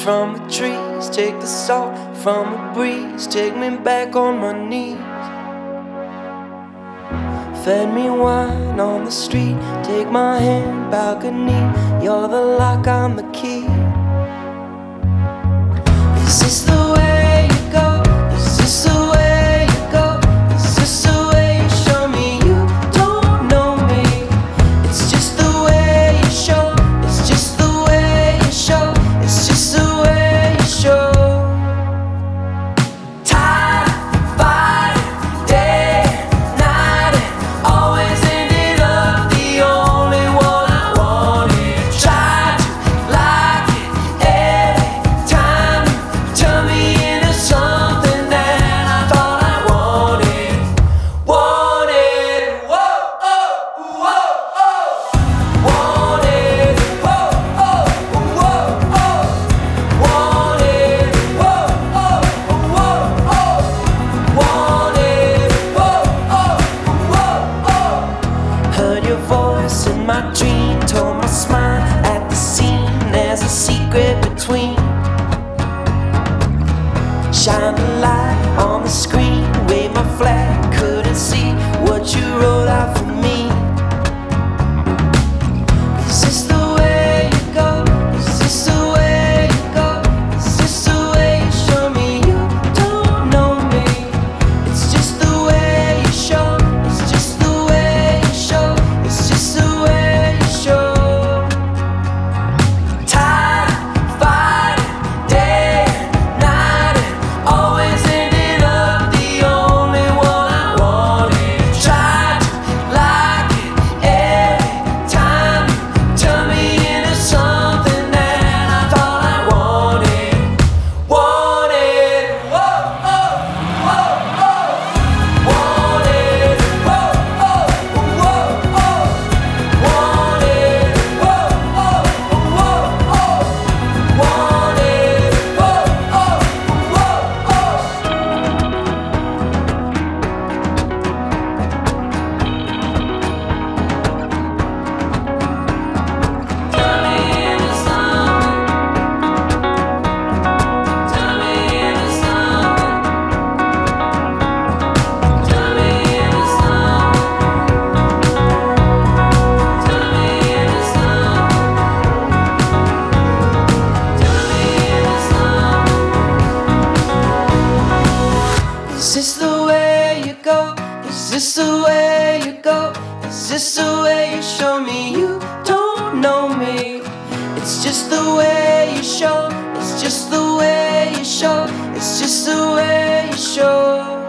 from the trees, take the salt from the breeze, take me back on my knees. Fed me wine on the street, take my hand, balcony, you're the lock, I'm the key. Is this the way you go? Is this the way you go? Is this the way you show me you don't know me? It's just the way you show. It's just the way you show. It's just the way you show. Tired, fighting, day, night, and always ended up the only one I wanted. Tried to like it every time you turn me into something that I thought I wanted. Wanted, whoa, oh, whoa, oh. Wanted, whoa, oh, whoa, oh. Wanted, whoa, oh, whoa, oh. Wanted, whoa, oh, whoa, oh. Heard your voice in my dream, told my smile at the scene. There's a secret between. Shine the light on the screen, wave my flag, couldn't see what you wrote out for me. Is this the way you go? Is this the way you go? Is this the way you show me you don't know me? It's just the way you show. It's just the way you show. It's just the way you show. Tired, fighting, day, night, and always ended up the only one I wanted. Tried to like it every time you turn me into something that I thought I wanted. Wanted, whoa, oh, whoa, oh. Wanted, whoa, oh, whoa, oh. Wanted, whoa, oh, whoa, oh. Wanted, whoa, oh, whoa, oh. Turn me into something. Turn me into something. Turn me into something. Turn me into something. Turn me into something. Is this the way you go? Is this the way you go? Is this the way you show me you don't know me? It's just the way you show. It's just the way you show. It's just the way you show.